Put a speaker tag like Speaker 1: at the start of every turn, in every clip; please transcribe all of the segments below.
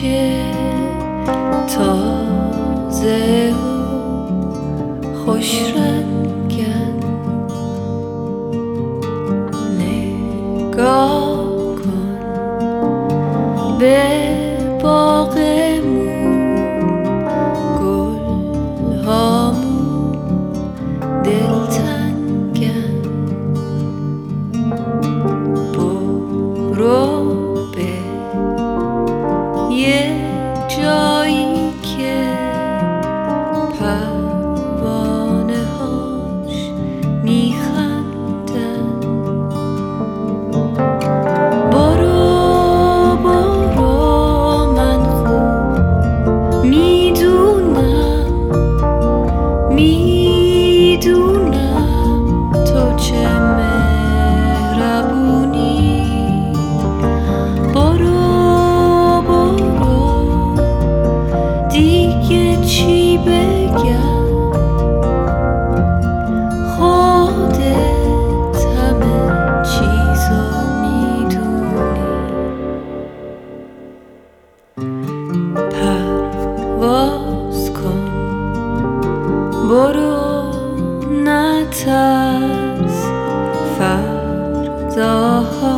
Speaker 1: همیشه تازه و خوش رنگن. نگاه کن به باغمون، گلهامون دلتنگن. برو به یه جایی که پروانه هاش میخندن. برو من خوب میدونم تو چه مهربونی. برو دیگه چی بگم، خودت همه چیزو میدونی. پرواز کن، برو نترس، فرداها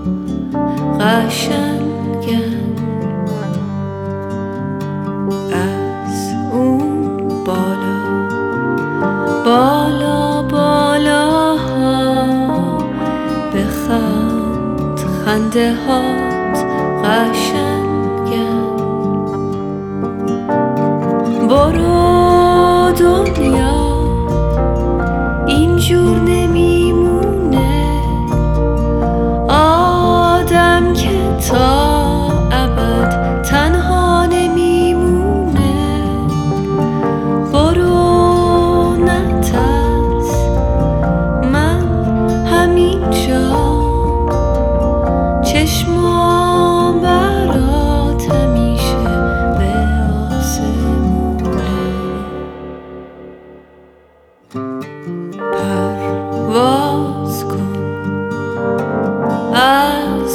Speaker 1: قشنگن. از اون بالاها بخند، خنده هات قشنگن. برو دنیا اینجور نمیمونه، آدم که تا ابد تنها نمیمونه. برو نترس، من همینجا، چشمام برات همیشه به آسمونه. پرواز کن از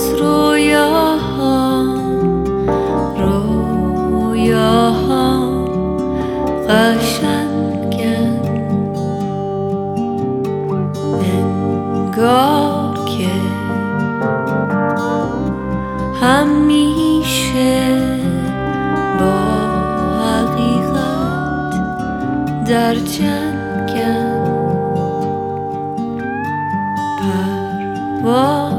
Speaker 1: رویاهام قشنگن. انگار که همیشه با حقیقت در جنگن. پرواز